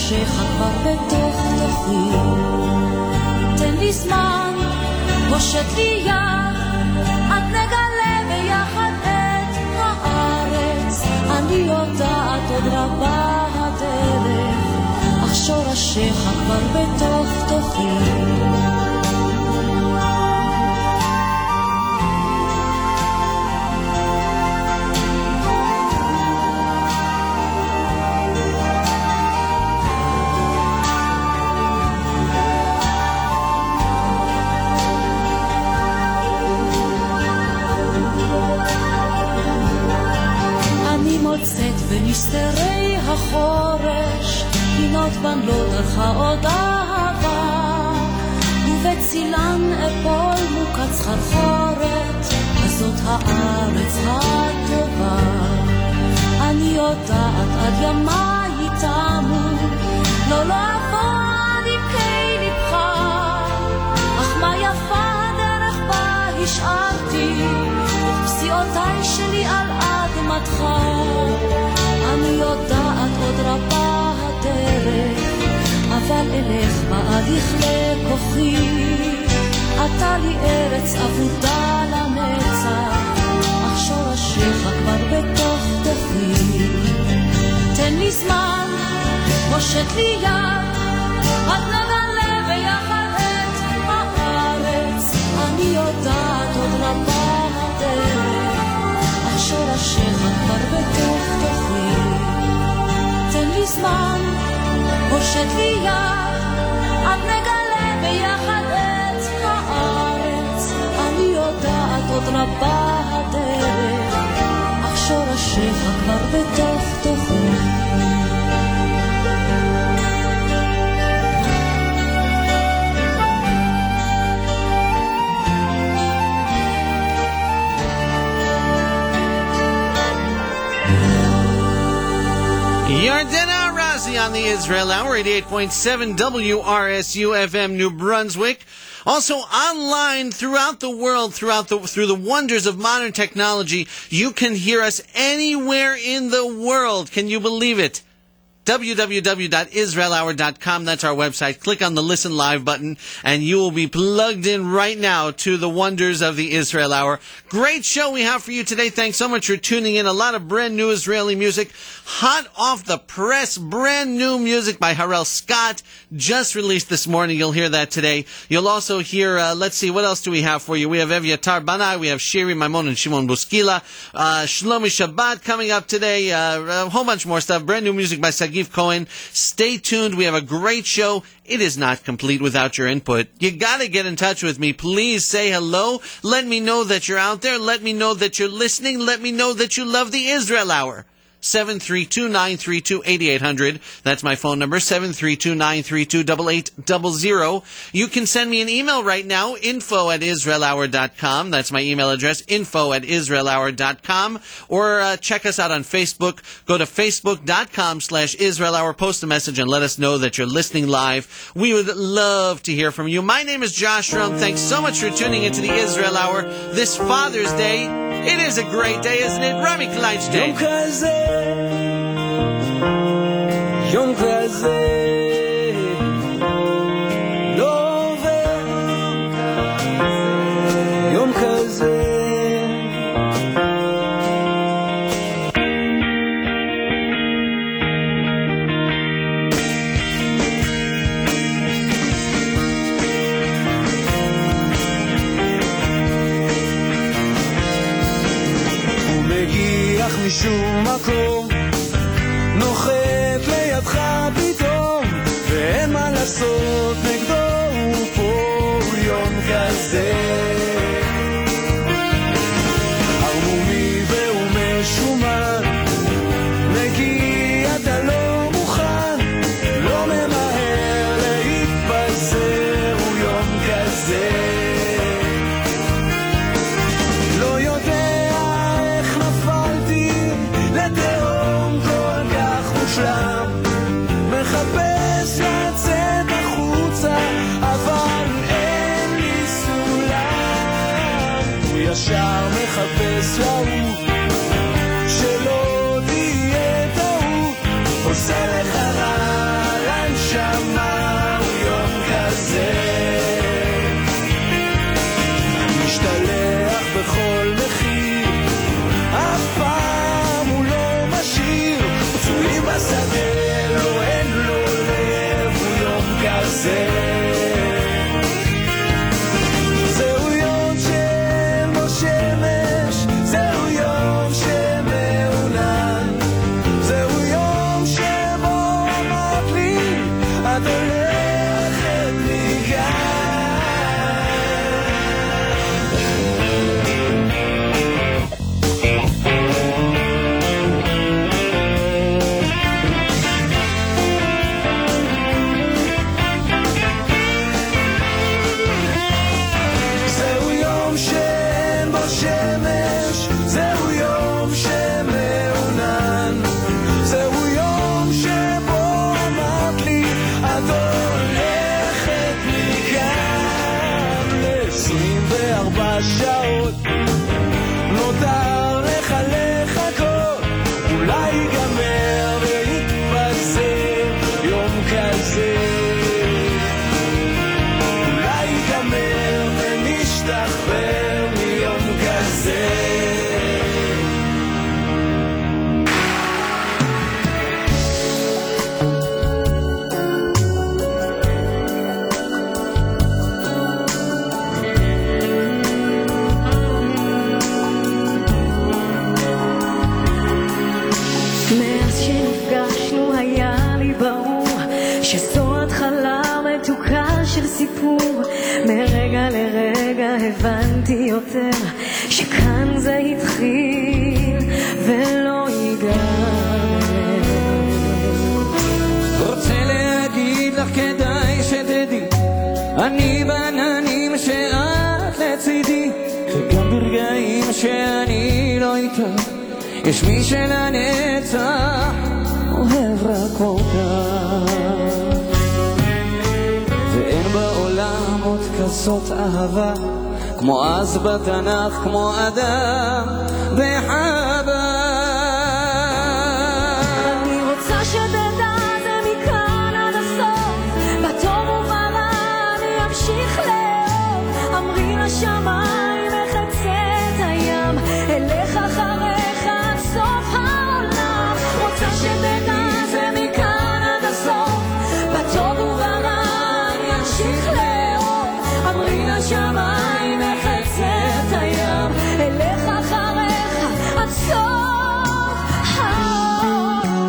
שורשיך כבר בתוך תוכי. תן לי זמן, פושט לי יד, עד נגלה ביחד את הארץ. אני יודעת עוד רבה הדרך, אך שורשיך כבר בתוך תוכי. מוצאת בנסתרי החורש פינות בן לא דרכה עוד אהבה, ובצילן אפול מוקת סחרחורת, הזאת הארץ הטובה. אני יודעת עד ימי תמו, לא אבוא על עמקי לבך, אך מה יפה דרך בה השארתי את פסיעותיי שלי על אדמתך. אני יודעת עוד רבה הדרך, אבל אלך בעד יכלה כוחי. אתה לי ארץ אבודה לנצח, אך שורשיך כבר בתוך תוכי. תן לי זמן, פושט לי יד, עד נגלה ביחד את הארץ. אני יודעת עוד רבה הדרך, אך שורשיך כבר בתוך תוכי. תן לי זמן, פושט לי יד, עד נגלה ביחד את הארץ. אני יודעת עוד רבה הדרך, אך שורשיך כבר בתוך תוכי. Yardena Razi on the Israel Hour, 88.7 WRSU FM New Brunswick. Also online throughout the world, through the wonders of modern technology, you can hear us anywhere in the world. Can you believe it? www.israelhour.com, that's our website. Click on the Listen Live button, and you will be plugged in right now to the wonders of the Israel Hour. Great show we have for you today. Thanks so much for tuning in. A lot of brand new Israeli music. Hot off the press, brand new music by Harel Scott, just released this morning. You'll hear that today. You'll also hear, let's see, what else do we have for you? We have Evyatar Banai, we have Shiri Maimon and Shimon Buskila, Shlomi Shabbat coming up today, a whole bunch more stuff. Brand new music by Sagi Cohen. Stay tuned. We have a great show. It is not complete without your input. You got to get in touch with me. Please say hello. Let me know that you're out there. Let me know that you're listening. Let me know that you love the Israel Hour. 732-932-8800. That's my phone number, 732-932-8800. You can send me an email right now, info@israelhour.com. That's my email address, info@israelhour.com. Or check us out on Facebook. Go to facebook.com/Israel Hour. Post a message and let us know that you're listening live. We would love to hear from you. My name is Josh Rum. Thanks so much for tuning into the Israel Hour this Father's Day. It is a great day, isn't it? Rami Kleinstein. יום כזה לא עובר, יום כזה הוא מגיח משום מקום, נוחת לידך פתאום, ואין מה לעשות נגדו, הוא פה יום כזה ערמומי והוא משומן, מגיע אתה לא מוכן, לא ממהר להתפזר, הוא יום כזה לא יודע איך נפלתי לתהום כל כך מושלם, מחפש לצאת החוצה אבל אין לי סולם, הוא ישר מחפש להוא שלא תהיה טעות, עושה לך רע בשעות נותר לך לחכות אולי ייגמר ויתפזר יום כזה אולי ייגמר ונשתחרר מיום כזה שזו התחלה מתוקה של סיפור מרגע לרגע הבנתי יותר שכאן זה התחיל ולא ייגמר רוצה להגיד לך כדאי שתדעי אני בעננים שאת לצידי שגם ברגעים שאני לא איתך יש מי שלנצח אוהב רק אותך ואין בעולם עוד כזאת אהבה כמו אז בתנ"ך כמו אדם וחווה אני רוצה שתדע זה מכאן עד הסוף בטוב וברע אני אמשיך לאהוב אמרי לשמיים מחצה את הים אלך אחריך עד סוף העולם רוצה שתדע זה מכאן עד הסוף בטוב וברע אני אמשיך לאהוב אמרי לשמיים מחצה את הים אלך אחריך עד סוף העולם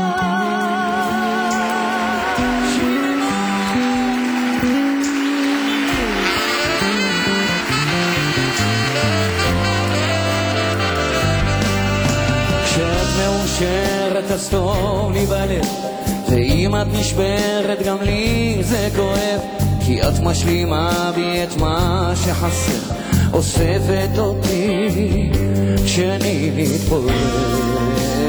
כשאת מאושרת אז טוב לי בלב ואם את נשברת גם לי זה כואב כי את משלימה בי את מה שחסר אוספת אותי כשאני מתפורר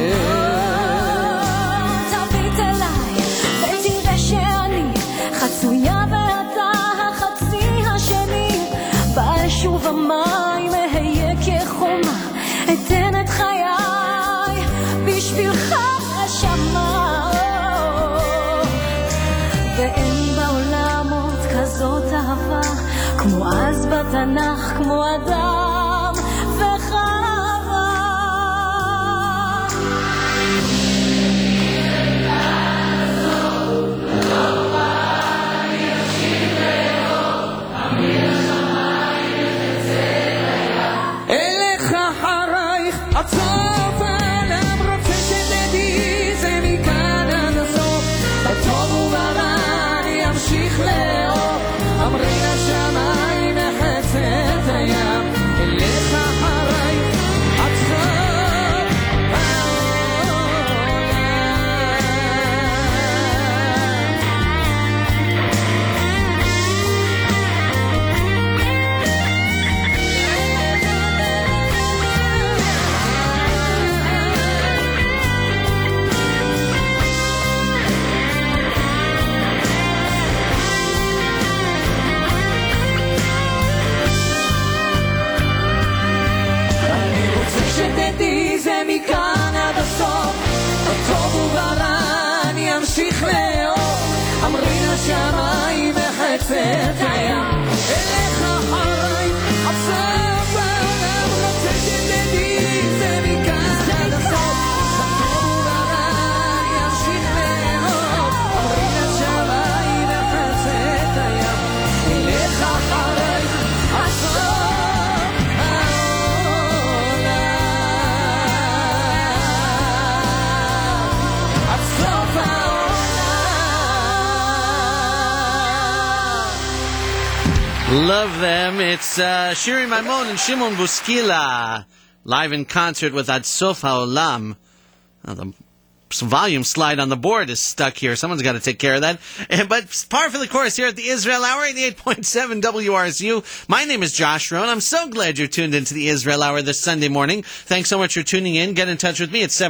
תביט אליי ותראה שאני חצויה ואתה החצי השני באש ובמים אהיה כחומה אתן את חיי בשבילך נשמה ואין בעולם עוד כזאת אהבה כמו אז בתנ"ך כמו אדם וחווה אלך אחרייך עד סוף העולם רוצה שתדעי זה מכאן עד הסוף בטוב וברע אני אמשיך לאהוב אמרי לשמיים מחצה את הים אלך אחרייך עד סוף העולם אני רוצה שתדעי זה מכאן עד הסוף בטוב וברע אני אמשיך לאהוב אמרי לשמיים מחצה את הים אלך אחריי עד סוף העולם רוצה שתדעי זה מכאן עד הסוף בטוב וברע אני אמשיך לאהוב אמרי לשמיים מחצה את הים אלך אחריי עד סוף Love them. It's Shiri Maimon and Shimon Buskila live in concert with Ad Sof HaOlam. The some volume slide on the board is stuck here. Someone's got to take care of that. But par for the course here at the Israel Hour, 88.7 WRSU. My name is Josh Rohn. I'm so glad you're tuned into the Israel Hour this Sunday morning. Thanks so much for tuning in. Get in touch with me at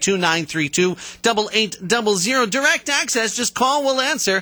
732-932-8800. Direct access. Just call. We'll answer.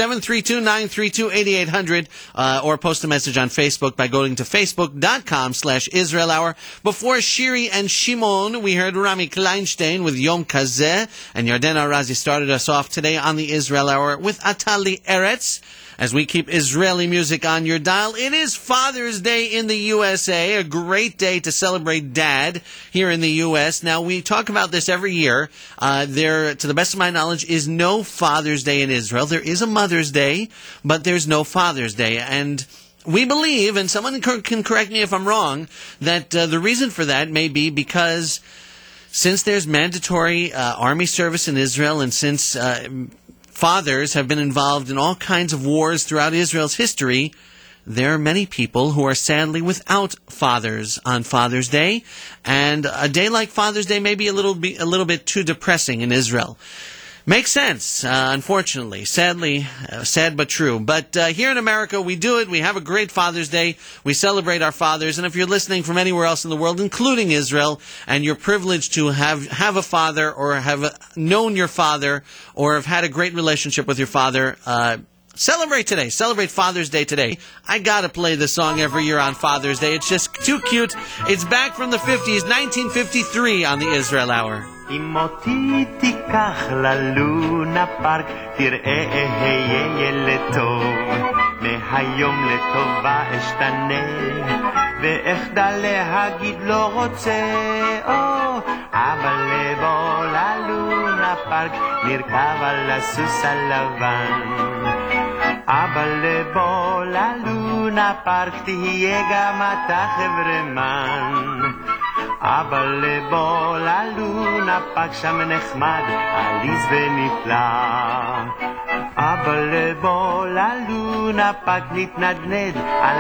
732-932-8800. Or post a message on Facebook by going to facebook.com/Israel Hour. Before Shiri and Shimon, we heard Rami Kleinstein with Yom Kazeh. And Yardena Razi started us off today on the Israel Hour with Atali Eretz. As we keep Israeli music on your dial, it is Father's Day in the USA, a great day to celebrate Dad here in the U.S. Now, we talk about this every year. There, to the best of my knowledge, is no Father's Day in Israel. There is a Mother's Day, but there's no Father's Day. And we believe, and someone can correct me if I'm wrong, that the reason for that may be because since there's mandatory army service in Israel, and since fathers have been involved in all kinds of wars throughout Israel's history, there are many people who are sadly without fathers on Father's Day, and a day like Father's Day may be a little bit too depressing in Israel. Makes sense, unfortunately. Sadly, sad but true. But here in America, we do it. We have a great Father's Day. We celebrate our fathers. And if you're listening from anywhere else in the world, including Israel, and you're privileged to have a father or have known your father or have had a great relationship with your father, celebrate today. Celebrate Father's Day today. I gotta play this song every year on Father's Day. It's just too cute. It's back from the 50s, 1953 on the Israel Hour. אם אותי תיקח ללונה פארק, תראה אהיה ילד טוב, מהיום לטובה אשתנה, ואחדל להגיד לא רוצה, אבל לבוא ללונה פארק, נרכב על הסוס הלבן. אבל לבוא ללונה פארק, תהיה גם אתה חברמן. אבל לבוא ללונה פארק, שם נחמד, עליז ונפלא. אבל לבוא ללונה פארק, נתנדנד על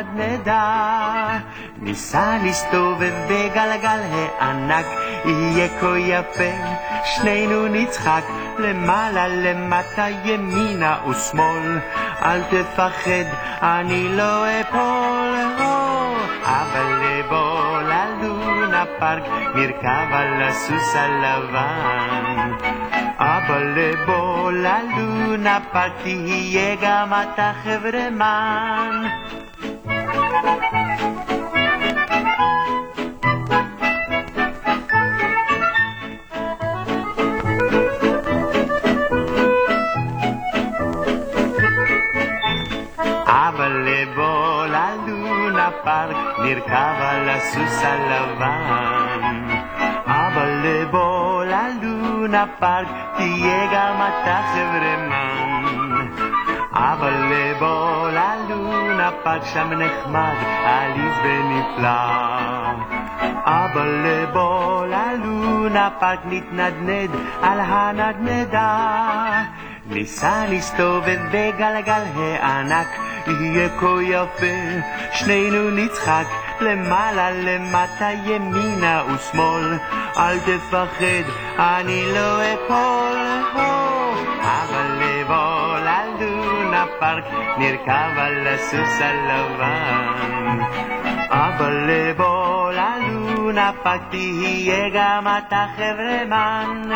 הנדנדה. ניסה להסתובב בגלגל הענק, יהיה כה יפה, שנינו נצחק, למעלה למטה ימינה ושמאל. אל תפחד, אני לא אפול. אבל לבוא ללונה פארק, נרכב על הסוס הלבן. אבל לבוא ללונה פארק, תהיה גם אתה חברמן. אבל לבוא ללונה פארק, נרכב על הסוס הלבן. אבל לבוא ללונה פארק, תהיה גם אתה חברמן. אבל לבוא ללונה פארק, שם נחמד, עליז ונפלא. אבל לבוא ללונה פארק, נתנדנד על הנדנדה. ניסה להסתובב בגלגל הענק, יהיה כה יפה, שנינו נצחק, למעלה למטה ימינה ושמאל. אל תפחד, אני לא אפול. אבל לבוא ללונה פארק, נרכב על הסוס הלבן. אבל לבוא ללונה פארק, תהיה גם אתה חברמן.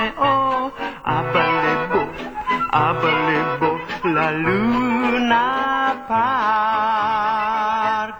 אבל לבוא ללונה פארק.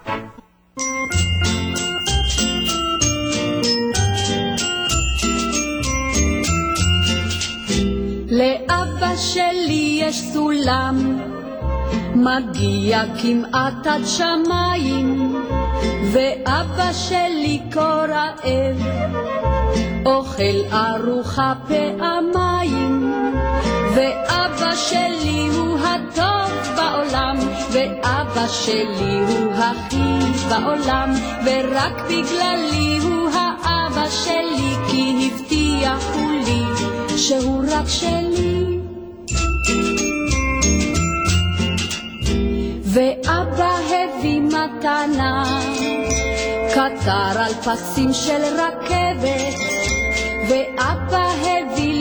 לאבא שלי יש סולם, מגיע כמעט עד שמיים, ואבא שלי כה רעב, אוכל ארוחה פעמיים. ואבא שלי הוא הטוב בעולם, ואבא שלי הוא הכי בעולם, ורק בגללי הוא האבא שלי, כי הבטיחו לי שהוא רק שלי. ואבא הביא מתנה, קטר על פסים של רכבת, ואבא הביא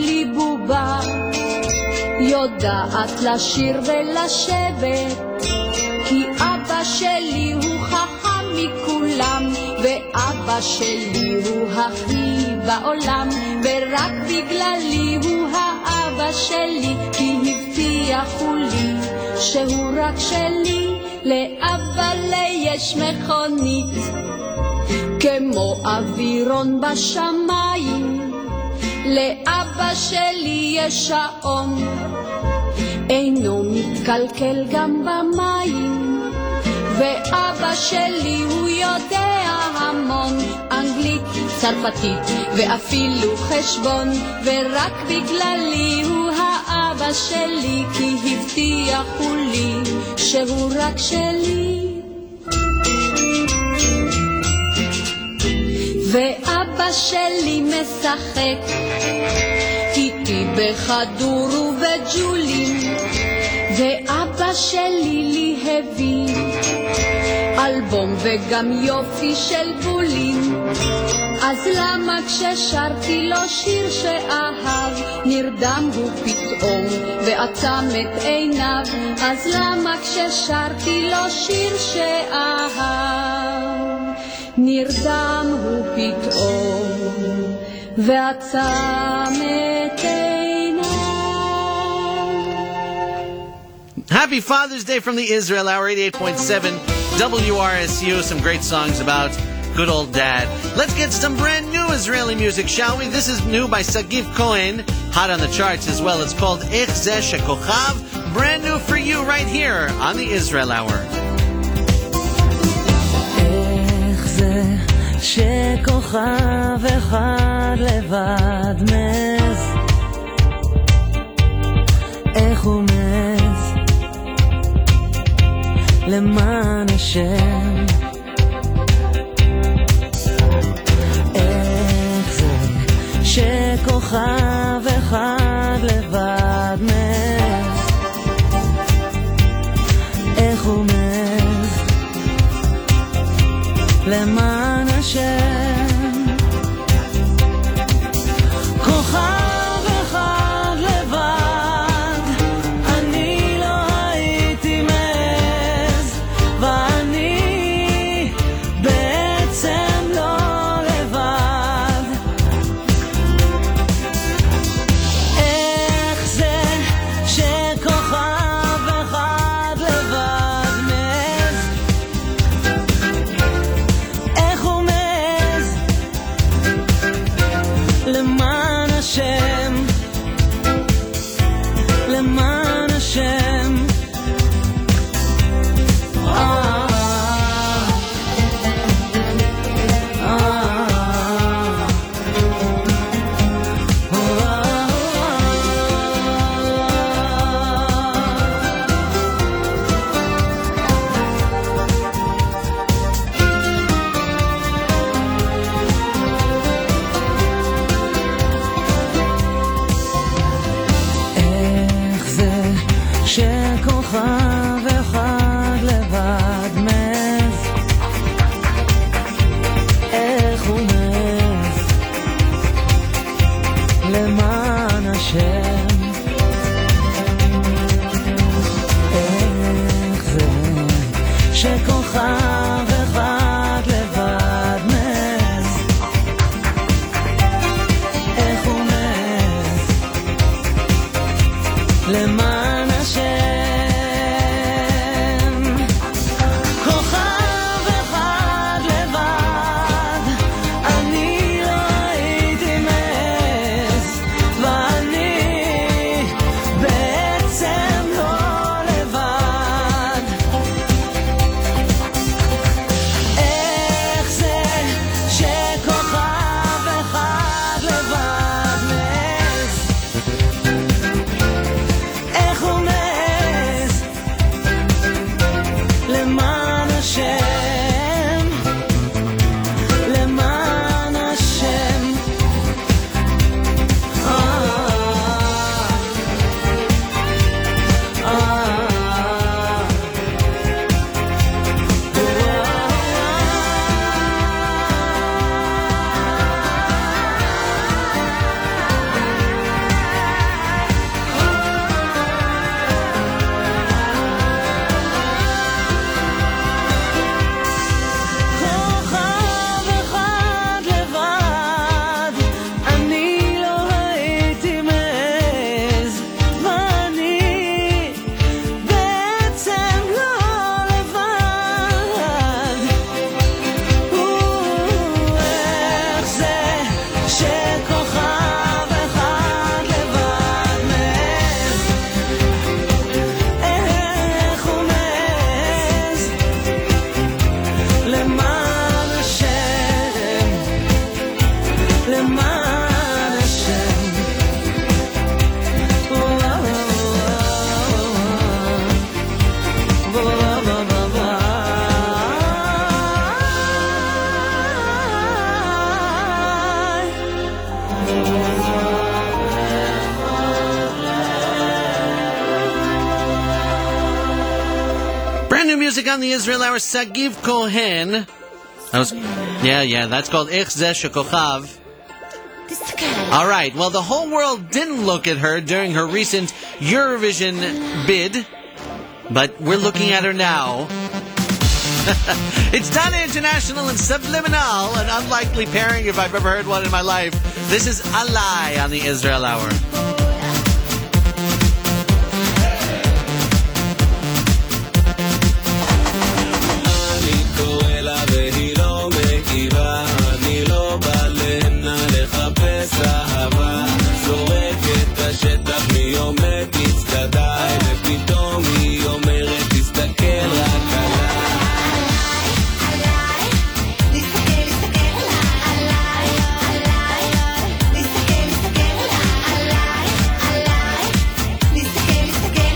יודעת לשיר ולשבת, כי אבא שלי הוא חכם מכולם, ואבא שלי הוא הכי בעולם, ורק בגללי הוא האבא שלי, כי הבטיחו לי שהוא רק שלי. לאבא לי יש מכונית כמו אווירון בשמיים, לאבא שלי יש שעון אינו מתקלקל גם במים, ואבא שלי הוא יודע המון אנגלית, צרפתית ואפילו חשבון, ורק בגללי הוא האבא שלי, כי הבטיחו לי שהוא רק שלי. ואבא שלי משחק איתי בכדור ובג'ולים, ואבא שלי לי הביא אלבום וגם יופי של בולים. אז למה כששרתי לו שיר שאהב נרדם הוא פתאום ועצם את עיניו? אז למה כששרתי לו שיר שאהב נרדם הוא פתאום ועצם את עיניו? Happy Father's Day from the Israel Hour, 88.7 WRSU. Some great songs about good old dad. Let's get some brand new Israeli music, shall we? This is new by Sagiv Cohen, hot on the charts as well. It's called Ich Zeh Shekochav, brand new for you right here on the Israel Hour. איך זה שכוכב אחד לבד מז, איך הוא מז למען השם, איך זה שכוכב אחד לבד מז, איך הוא מז למען השם, כוכב אחד לבד אני לא הייתי מז, ואני בעצם לא לבד. איך זה שכוכב אחד לבד מז, איך הוא מז למען השם, למען השם. איך זה שכוכב אחד לבד מז, איך הוא מז למען השם, איך זה שכוכב אחד לבד מז, איך הוא מז למען השם, כוכב אחד לבד Brand new music on the Israel Hour, Sagiv Kohen. That's called Ich Zeh Shekochav. All right, well, the whole world didn't look at her during her recent Eurovision bid, but we're looking at her now. It's Dana International and Subliminal, an unlikely pairing if I've ever heard one in my life. This is Alai on the Israel Hour. השטח מי עומד תצטדיי ופתאום היא אומרת תסתכל רק עליי עליי להסתכל עליי להסתכל עליי להסתכל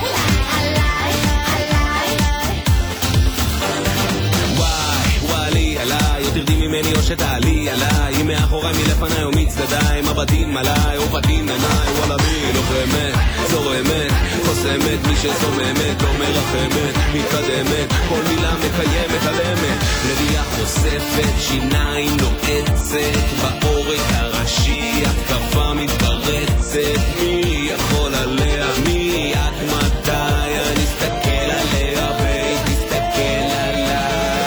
עליי וואלי עליי יותר די ממני או שתעלי עליי היא מאחוריי מלפניי או מצדדיי מבטים עליי או פתים עיניי וואלה בי לוחמת זורמת חוסמת מי שזוממת לא מרחמת מתקדמת כל מילה מקיימת הלמת לביח נוספת שיניים לועצת בעורק הראשי התקפה מתפרצת מי יכול עליה מי עד מתי אני אסתכל עליה והיא תסתכל עליי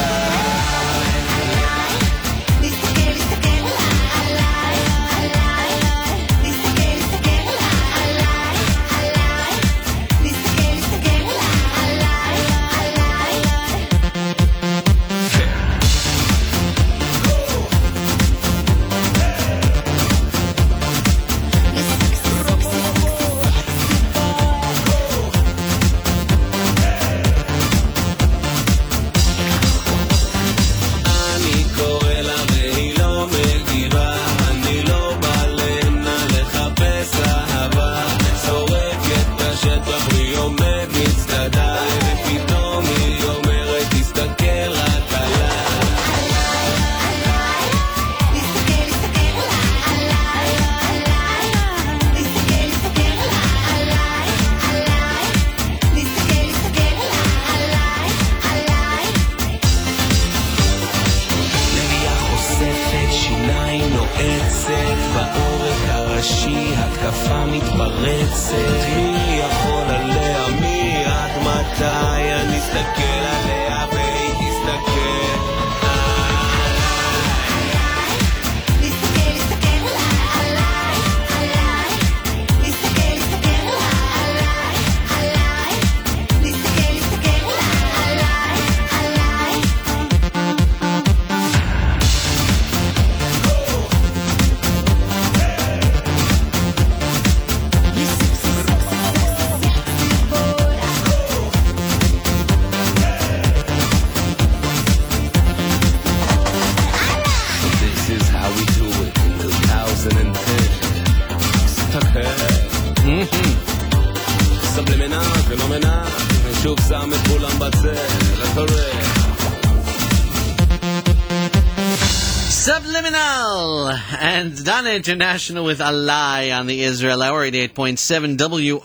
Subliminal and Dana International with Alai on the Israel Hour, 88.7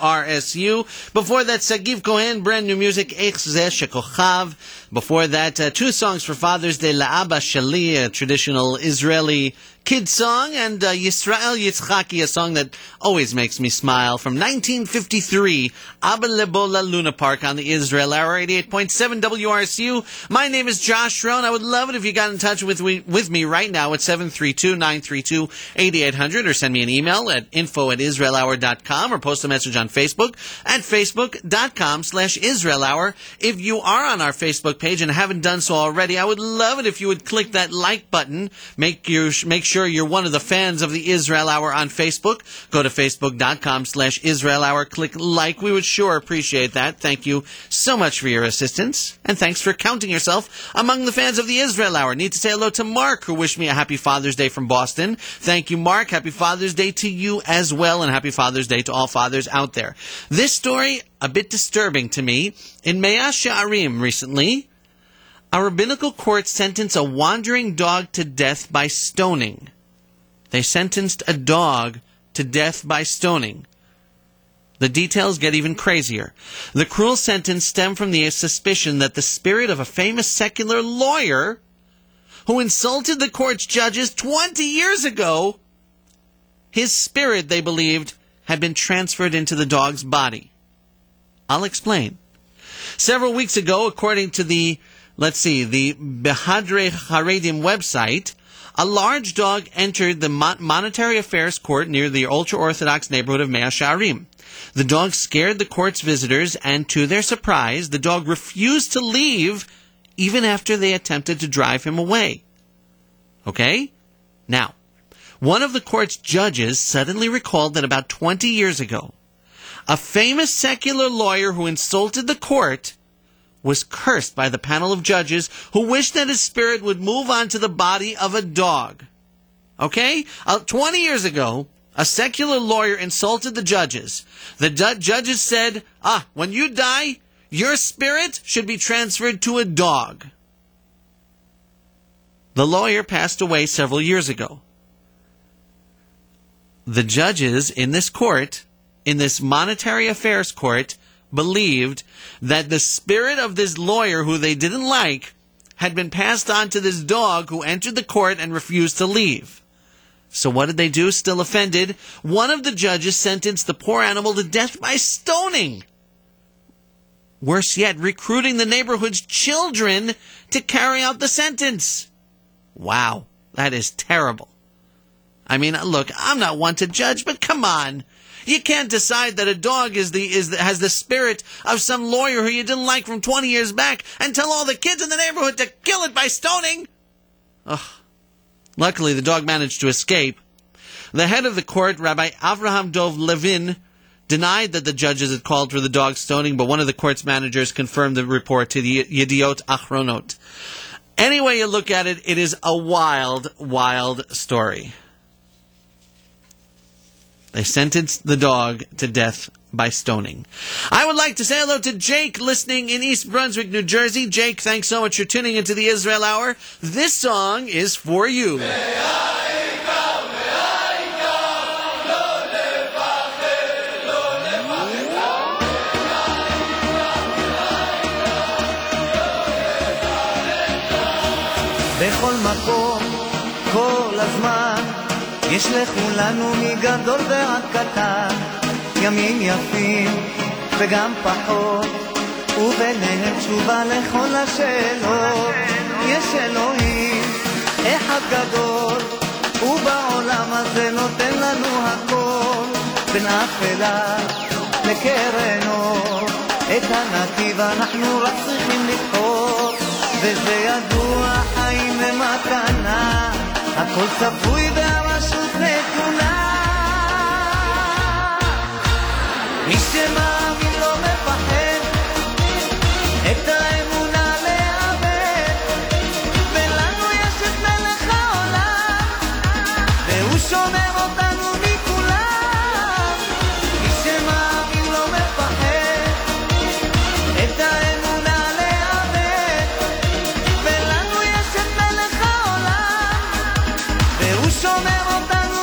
WRSU. Before that, Sagiv Kohen, brand new music, Ich Zeh Shekochav. Before that, two songs for Father's Day, La'aba Shali, a traditional Israeli kid song, and Yisrael Yitzchaki, a song that always makes me smile, from 1953, Abba Lebola Luna Park on the Israel Hour, 88.7 WRSU. My name is Josh Rohn. I would love it if you got in touch with me right now at 732-932-8800, or send me an email at info@israelhour.com, or post a message on Facebook at facebook.com/IsraelHour. If you are on our Facebook page and haven't done so already, I would love it if you would click that like button. Make sure you're one of the fans of the Israel Hour on Facebook. Go to facebook.com/Israel Hour. Click like. We would sure appreciate that. Thank you so much for your assistance. And thanks for counting yourself among the fans of the Israel Hour. Need to say hello to Mark, who wished me a happy Father's Day from Boston. Thank you, Mark. Happy Father's Day to you as well. And happy Father's Day to all fathers out there. This story, a bit disturbing to me. In Mea She'arim recently, a rabbinical court sentenced a wandering dog to death by stoning. They sentenced a dog to death by stoning. The details get even crazier. The cruel sentence stemmed from the suspicion that the spirit of a famous secular lawyer who insulted the court's judges 20 years ago, his spirit, they believed, had been transferred into the dog's body. I'll explain. Several weeks ago, according to the Behadrei Haredim website, a large dog entered the Monetary Affairs Court near the ultra-Orthodox neighborhood of Mea Shearim. The dog scared the court's visitors, and to their surprise, the dog refused to leave even after they attempted to drive him away. Okay? Now, one of the court's judges suddenly recalled that about 20 years ago, a famous secular lawyer who insulted the court was cursed by the panel of judges who wished that his spirit would move on to the body of a dog. Okay? 20 years ago, a secular lawyer insulted the judges. The judges said, when you die, your spirit should be transferred to a dog. The lawyer passed away several years ago. The judges in this court, in this monetary affairs court, believed that the spirit of this lawyer who they didn't like had been passed on to this dog who entered the court and refused to leave. So what did they do? Still offended, one of the judges sentenced the poor animal to death by stoning. Worse yet, recruiting the neighborhood's children to carry out the sentence. Wow, that is terrible. I mean, look, I'm not one to judge, but come on. You can't decide that a dog has the spirit of some lawyer who you didn't like from 20 years back and tell all the kids in the neighborhood to kill it by stoning. Ugh. Luckily, the dog managed to escape. The head of the court, Rabbi Avraham Dov Levin, denied that the judges had called for the dog stoning, but one of the court's managers confirmed the report to the Yediot Achronot. Any way you look at it, it is a wild, wild story. They sentenced the dog to death by stoning. I would like to say hello to Jake, listening in East Brunswick, New Jersey. Jake, thanks so much for tuning into the Israel Hour. This song is for you. בכל מקום, כל הזמן, יש לכולנו מגדול ועד קטן, ימים יפים וגם פחות, וביניהם תשובה לכל השאלות. יש אלוהים אחד גדול, ובעולם הזה נותן לנו הכל, בין אפלה לקרן אור, את הנתיב אנחנו רק צריכים לבחור, וזה ידוע, חיים ומתנה, הכל צפוי והרשות נתונה. מי שמאמין לא מפחד, את האמונה לאבד, ולנו יש את מלך העולם, והוא שומר אותנו מכולם. מי שמאמין לא מפחד, את האמונה לאבד, ולנו יש את מלך העולם, והוא שומר אותנו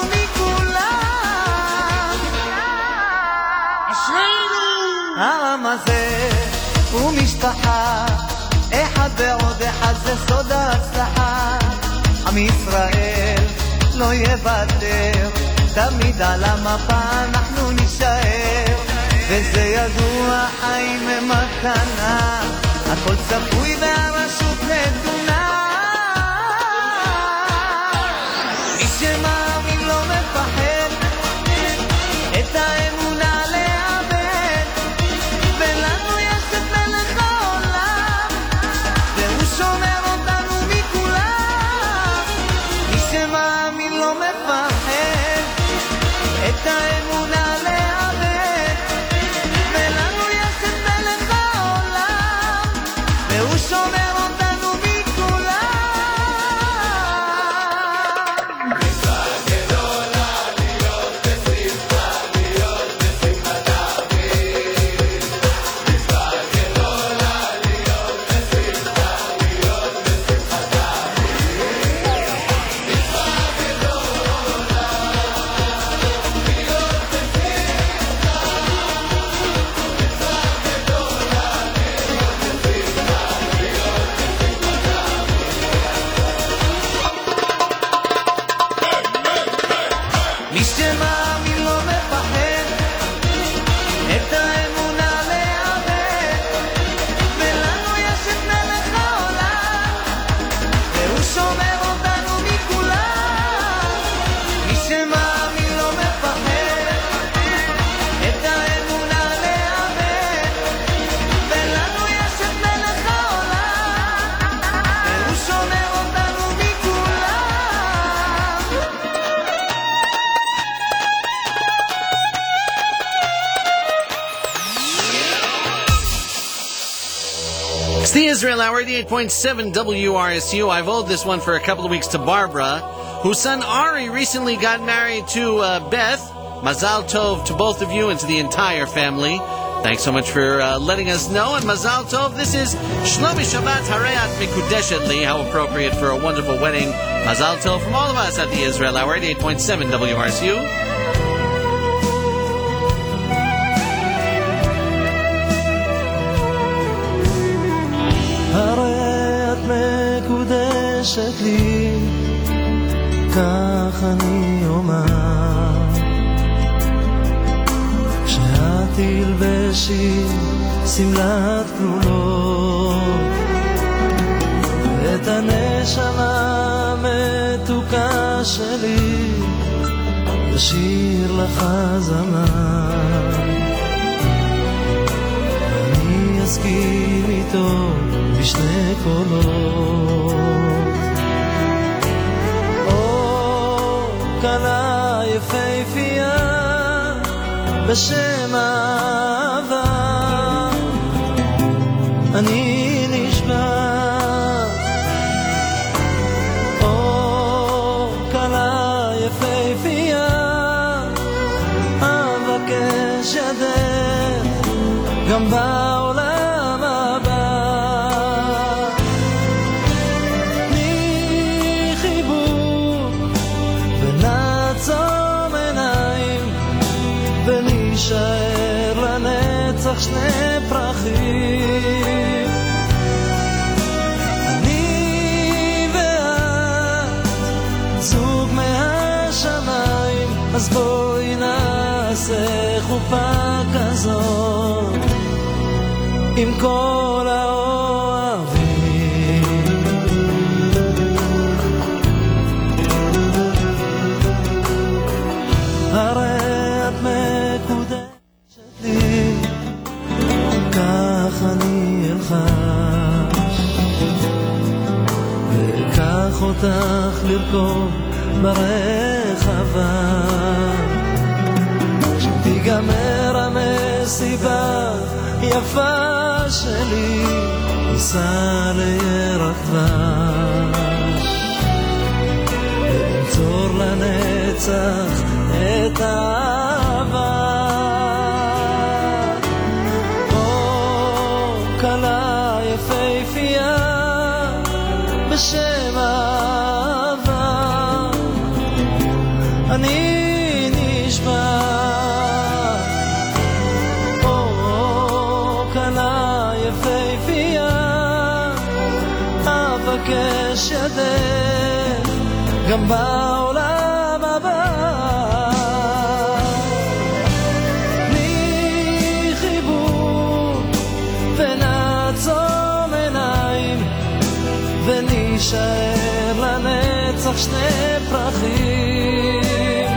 מכולם. העם הזה הוא משפחה, אחד ועוד אחד זה סוד ההצלחה. עם ישראל לא יוותר, תמיד על המפה אנחנו נשאר, וזה ידוע, חיים ומתנה, הכל צפוי והרשות נתונה. מי שמאמין לא מפחד, את האמונה לאבד, ולנו יש את מלך העולם, והוא שומר אותנו מכולם. מי שמאמין לא מפחד, את האמונה לאבד, ולנו יש את מלך העולם, והוא שומר אותנו מכולם. Israel Hour 88.7 WRSU. I've owed this one for a couple of weeks to Barbara, whose son Ari recently got married to Beth. Mazal Tov to both of you and to the entire family. Thanks so much for letting us know. And Mazal Tov, this is Shlomi Shabbat Hareat Mikudeshet Li. How appropriate for a wonderful wedding. Mazal Tov from all of us at the Israel Hour 88.7 WRSU. Hareat Mikudeshet Li, כך אני אומר, כשאת תלבשי שמלת כלולות, ואת הנשמה המתוקה שלי ישיר לך זמר, אני אסכים איתו בשני קולות. כלה יפהפייה בשם אהבה, אני נשבע. או כלה יפהפייה, אבקש ידך גם בעולם הבא. תני חיבוק ונעצום עיניים ונשאר לנצח שני פרחים, אני ואת זוג מהשמיים, אז בואי נעשה חופה כזאת עם כל האוהבים. הרי את מקודשת לי, כך אני אלחש, ואקח אותך לרקוד ברחבה, כשתיגמר המסיבה יפה שלי, ניסע לירח דבש, וננצור לנצח את האהבה. או כלה יפהפייה בשם אהבה, אני נשבע. או כלה יפהפייה, אבקש ידך גם בעולם הבא. תני חיבוק ונעצום עיניים ונשאר לנצח שני פרחים,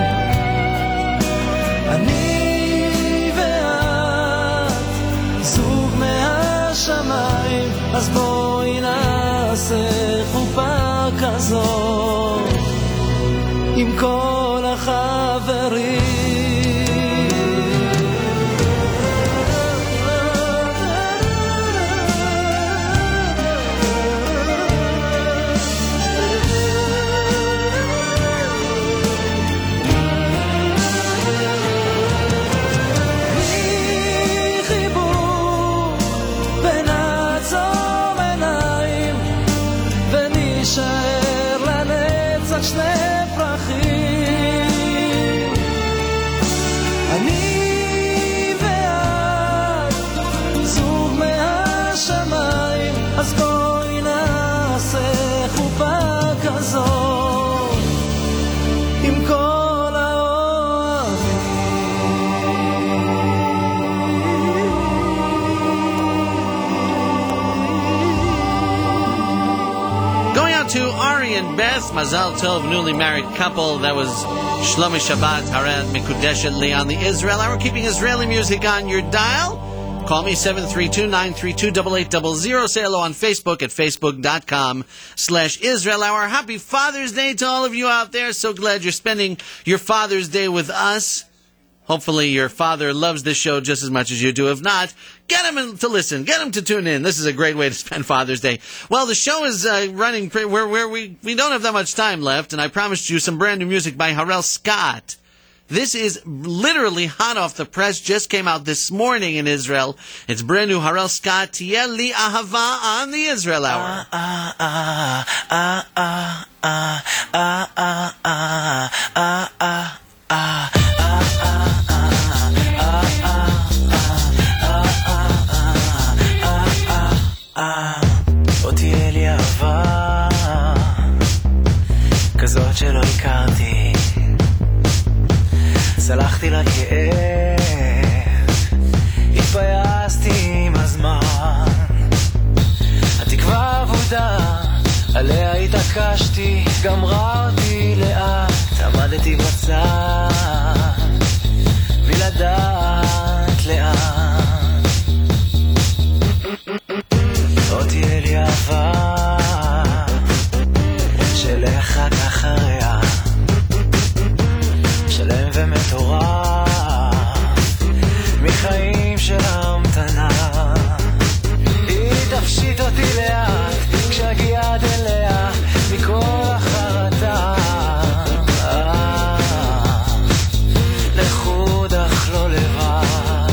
אני ואת זוג מהשמיים, אז בואי נעשה חופה כזאת עם כל החברים. שני פרחים, אני ואת זוג מהשמיים, אז בואי נעשה חופה כזאת עם כל האוהבים. Going out to Ari and Beth, Mazal Tov, newly married couple. That was Shlomi Shabbat Hareat Mikudeshet Li on the Israel Hour. Keeping Israeli music on your dial. Call me 732-932-8800. Say hello on Facebook at facebook.com/Israel Hour. Happy Father's Day to all of you out there. So glad you're spending your Father's Day with us. Hopefully your father loves this show just as much as you do. If not, get him to listen. Get him to tune in. This is a great way to spend Father's Day. Well, the show is running where we don't have that much time left, and I promised you some brand new music by Harel Scott. This is literally hot off the press. Just came out this morning in Israel. It's brand new Harel Scott, Tieh Li Ahava on the Israel Hour. עוד תהיה לי אהבה כזאת שלא הכרתי, סלחתי לכאב, התפייסתי עם הזמן, התקווה עבודה עליה התעקשתי, גמרה אותי לאט, עמדתי בצד בלדעת לאן. עוד תהיה לי אהבה שלך רק אחריה, שלם ומטורף מחיים של המתנה, היא תפשיט אותי לאט כשאגיע עד אליה מכל החרטה, לחוד אך לא לבד.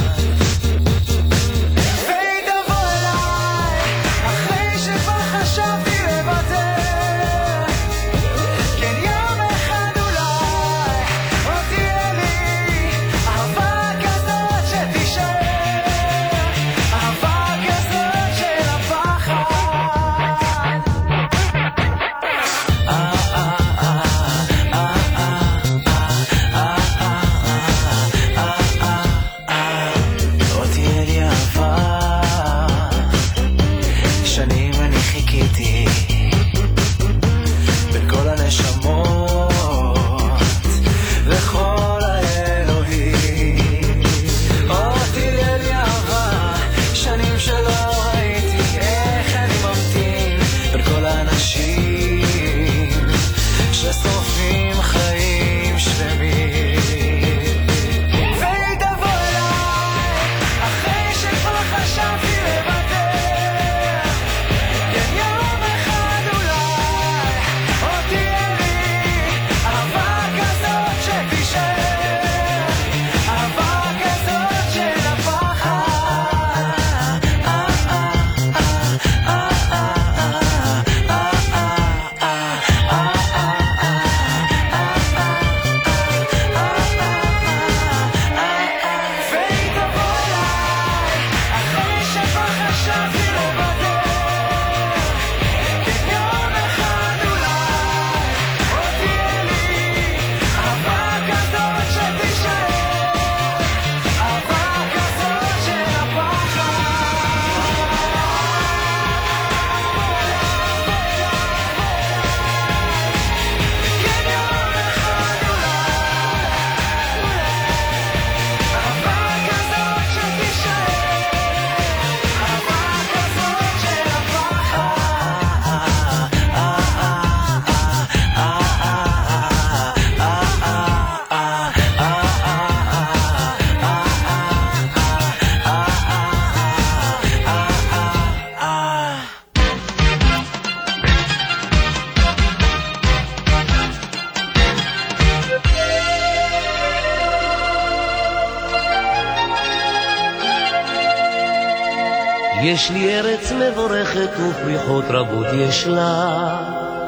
יש לי ארץ מבורכת ופריחות רבות יש לה,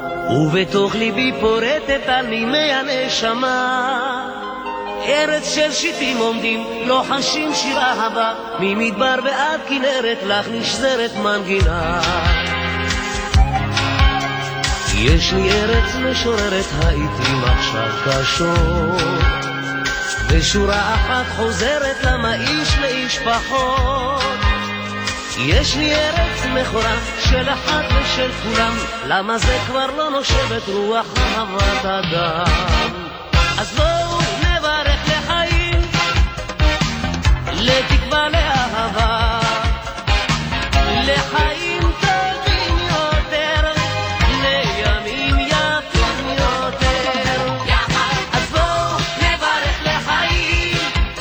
ובתוך ליבי פורטת על נימי הנשמה. ארץ של שיטים עומדים, לוחשים שיר אהבה, ממדבר ועד כנרת לך נשזרת מנגינה. יש לי ארץ משוררת, הייתי מחשב קשות, ושורה אחת חוזרת למה איש לאיש פחות. יש לי ארץ מכורה של אחד ושל כולם, למה זה כבר לא נושבת רוח אהבת אדם. אז בואו נברך לחיים, לתקווה לאהבה, לחיים טובים יותר, לימים יפים יותר. אז בואו נברך לחיים,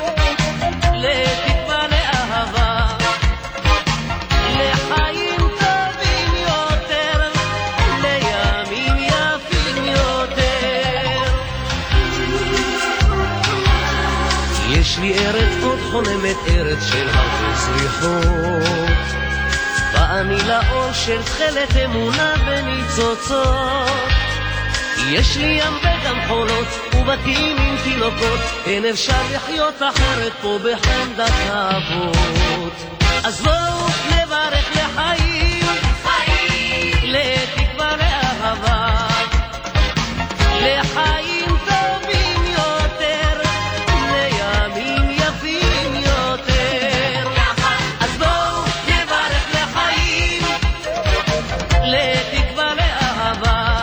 יש לי ארץ עוד חולמת, ארץ של הרבה זריחות, ואני לאור של תחלת אמונה וניצוצות. יש לי ים וגם חולות ובתים עם תינוקות, אין אפשר לחיות אחרת פה בחמדת האבות. אז בואו נברך לחיים, לתקווה לאהבה, לחיים טובים יותר, לימים יפים יותר. אז בואו נברך לחיים, לתקווה לאהבה,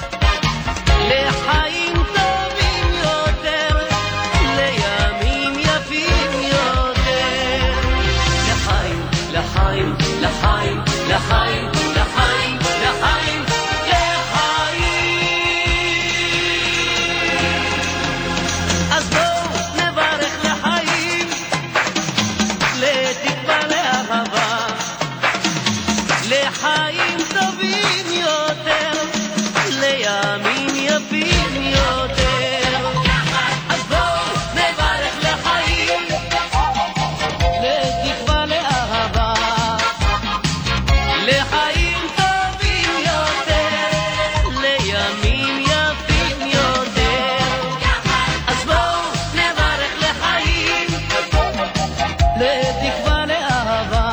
לחיים טובים יותר, לימים יפים יותר. לחיים, לחיים, לחיים, לחיים, לחיים, לחיים, לחיים. אז בואו נברך לחיים, לתקווה לאהבה, לחיים טובים יותר, לימים יפים יותר. אז בואו נברך לחיים, לתקווה לאהבה, לחיים טובים יותר, לימים יפים יותר. אז בואו נברך לחיים, לתקווה לאהבה,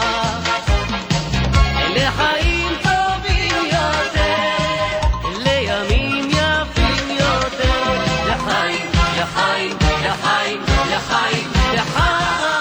לחיים טובים יותר, לימים יפים יותר. לחיים, לחיים, לחיים, לחיים, לחיים.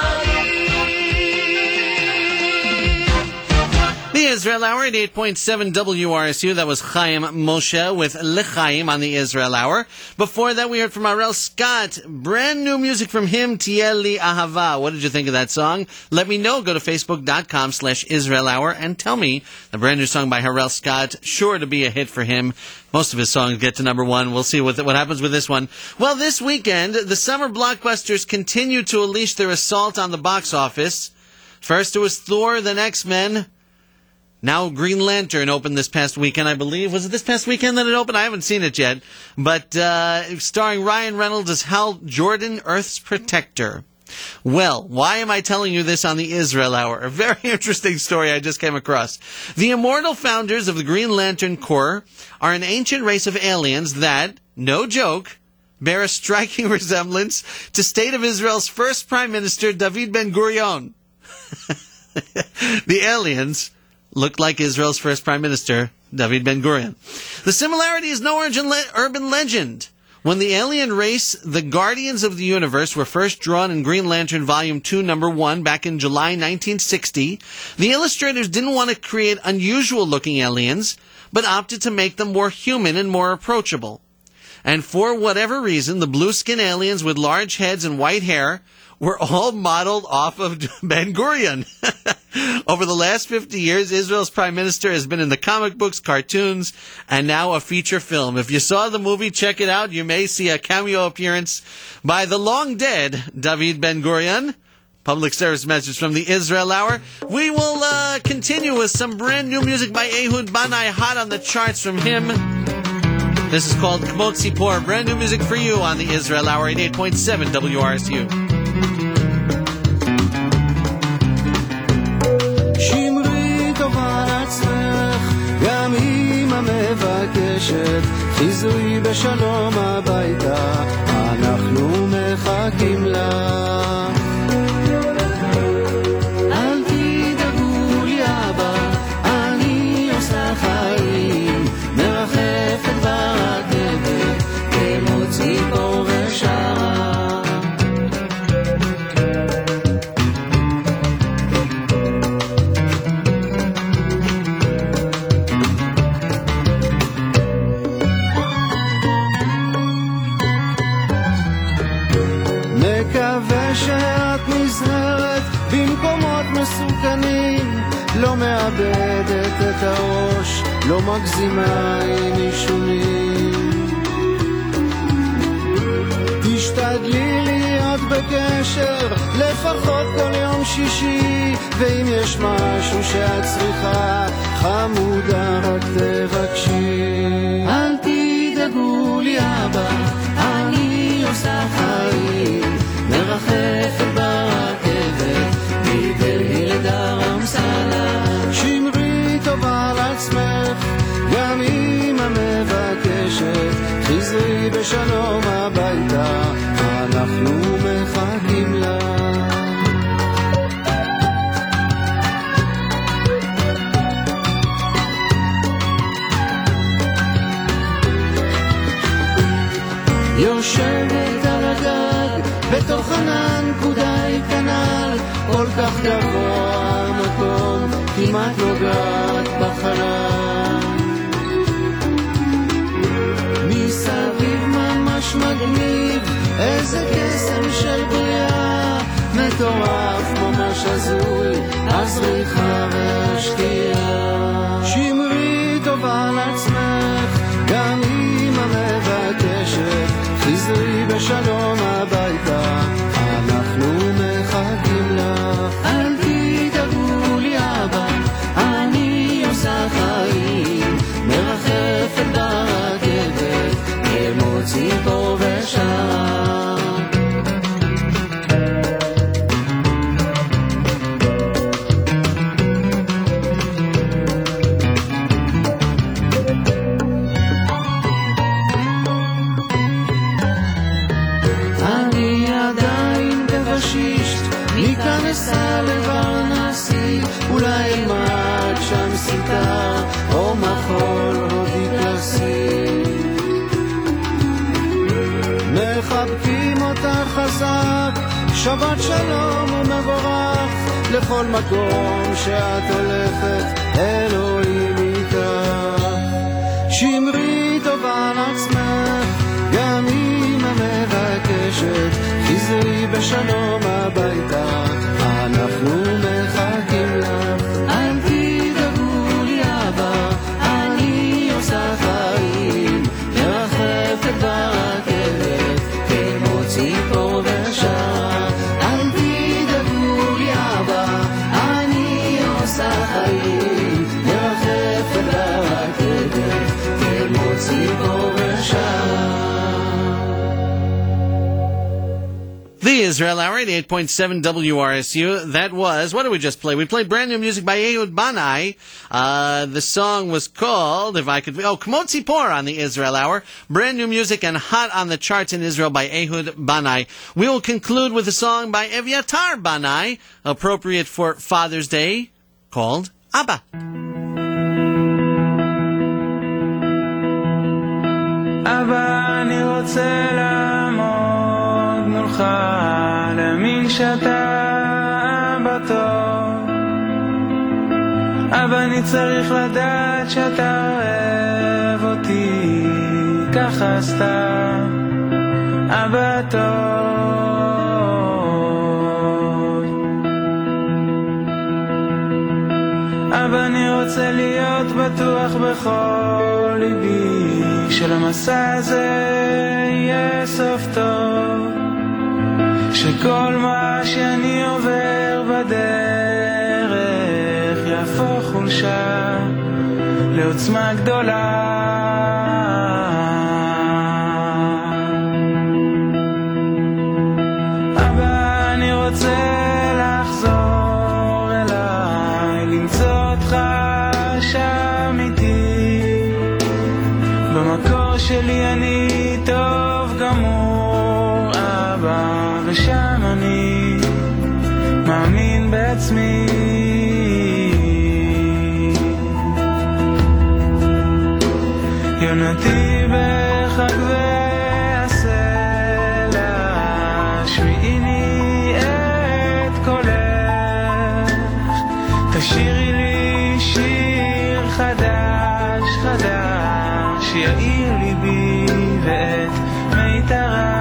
The Israel Hour at 8.7 WRSU. That was Chaim Moshe with L'chaim on the Israel Hour. Before that, we heard from Harel Scott. Brand new music from him, Tiel Li Ahava. What did you think of that song? Let me know. Go to Facebook.com/Israel Hour and tell me. The brand new song by Harel Scott, sure to be a hit for him. Most of his songs get to number one. We'll see what happens with this one. Well, this weekend, the summer blockbusters continue to unleash their assault on the box office. First, it was Thor, then X-Men. Now Green Lantern opened this past weekend, I believe. Was it this past weekend that it opened? I haven't seen it yet. But starring Ryan Reynolds as Hal Jordan, Earth's protector. Well, why am I telling you this on the Israel Hour? A very interesting story I just came across. The immortal founders of the Green Lantern Corps are an ancient race of aliens that, no joke, bear a striking resemblance to State of Israel's first Prime Minister, David Ben-Gurion. The aliens looked like Israel's first Prime Minister, David Ben-Gurion. The similarity is no urban legend. When the alien race, the Guardians of the Universe, were first drawn in Green Lantern Volume 2, Number 1, back in July 1960, the illustrators didn't want to create unusual-looking aliens, but opted to make them more human and more approachable. And for whatever reason, the blue-skin aliens with large heads and white hair were all modeled off of Ben-Gurion. Over the last 50 years, Israel's prime minister has been in the comic books, cartoons, and now a feature film. If you saw the movie, check it out. You may see a cameo appearance by the long-dead David Ben-Gurion. Public service message from the Israel Hour. We will continue with some brand new music by Ehud Banai, hot on the charts from him. This is called Kmot Sipor. Brand new music for you on the Israel Hour at 8.7 WRSU. גם אמא מבקשת חיזוי בשלום הביתה, אנחנו מחכים לה. אל תדאגו לי אבא, אני עושה חיים, מרחפת ברכבת כמו ציפור ושרה. שאת נזהרת במקומות מסוכנים, לא מאבדת את הראש, לא מגזימה עם אישומים. תשתדלי להיות בקשר לפחות כל יום שישי, ואם יש משהו שאת צריכה חמודה רק תבקשי. אל תדאגו לי אבא, אני עושה חיים, מרחפת ברכבת מדלהי לדרמסלה. שמרי טובה על עצמך גם אם המבקשת, חזרי בשלום הביתה, אנחנו מחכים לה. יושבת על הגג בתוך ענן קודאי כנל, כל כך גבוה המקום כמעט נוגעת בחלל. מסביב ממש מגניב איזה קסם של בריאה, מטורף ממש הזוי הזריחה והשקיעה. שמרי טובה על עצמך גם אם המבקשת, חזרי בשלום הביתה, אנחנו מחכים לך. אל תדאגו לי אבא, אני עושה חיים, מרחפת ברכבת כמו ציפור ושם. מכאן אסע לוורנסי, אולי אלמד שם סיטר או מחול או דיקלסי. מחבקים אותך חזק, שבת שלום ומבורך, לכל מקום שאת הולכת אלוהים איתך. שמרי טובה על עצמך גם אם המבקשת, חזרי בשלום הביתה, אנחנו מחכים לך. אל תדאגו לי אבא, אני עושה חיים, מרחפת ברכבת כמו ציפור ושרה. אל תדאגו לי אבא, אני עושה חיים, מרחפת ברכבת כמו ציפור ושרה. The Israel Hour, 88.7 WRSU. That was, what did we just play? We played brand new music by Ehud Banai. The song was called, Kmot Tzipor on the Israel Hour. Brand new music and hot on the charts in Israel by Ehud Banai. We will conclude with a song by Evyatar Banai, appropriate for Father's Day, called Abba. Abba, אני רוצה לעמוד מולך, להאמין שאתה אבא טוב. אבא, אני צריך לדעת שאתה אוהב אותי ככה סתם, אבא טוב. אבא, אני רוצה להיות בטוח בכל ליבי שלמסע הזה יהיה סוף טוב, שכל מה שאני עובר בדרך יהפוך חולשה לעוצמה גדולה. אבא, אני רוצה לחזור אליי, למצוא אותך שם איתי, במקור שלי אני טוב גמור אבא, ושם אני מאמין בעצמי. יונתי בחג והסלע, שמיעיני את קולך, תשירי לי שיר חדש חדש, שיעיר ליבי ואת מיתרה.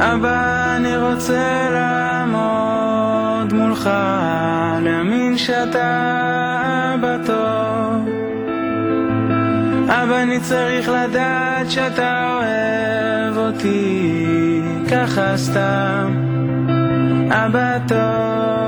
אבא, אני רוצה לעמוד מולך, להאמין שאתה אבא טוב. אבא, אני צריך לדעת שאתה אוהב אותי ככה סתם, אבא טוב.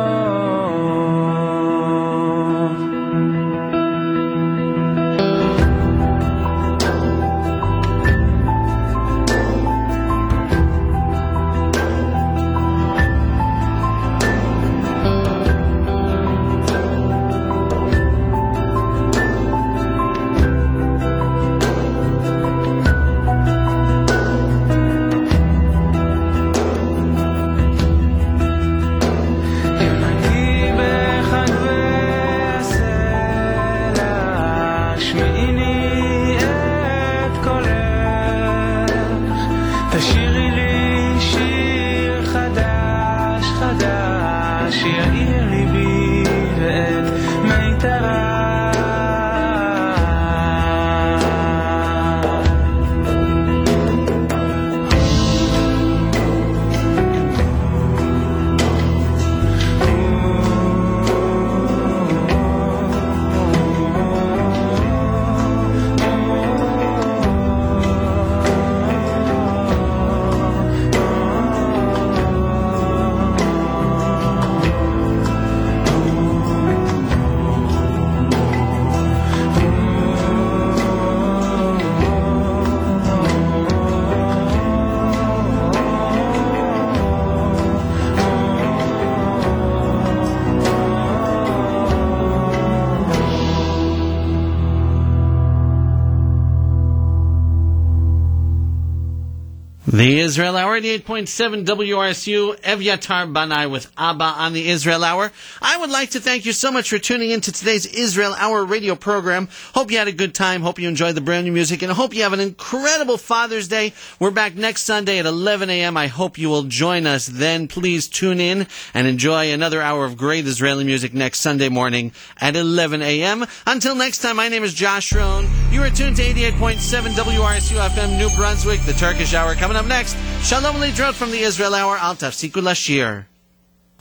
The Israel Hour, 88.7 WRSU, Evyatar Banai with Abba on the Israel Hour. I would like to thank you so much for tuning in to today's Israel Hour radio program. Hope you had a good time. Hope you enjoyed the brand new music. And I hope you have an incredible Father's Day. We're back next Sunday at 11 a.m. I hope you will join us then. Please tune in and enjoy another hour of great Israeli music next Sunday morning at 11 a.m. Until next time, my name is Josh Rohn. You are tuned to 88.7 WRSU FM New Brunswick, the Turkish Hour. Coming up next, Shalom Lidrot from the Israel Hour. Al Tafsiku Lashir.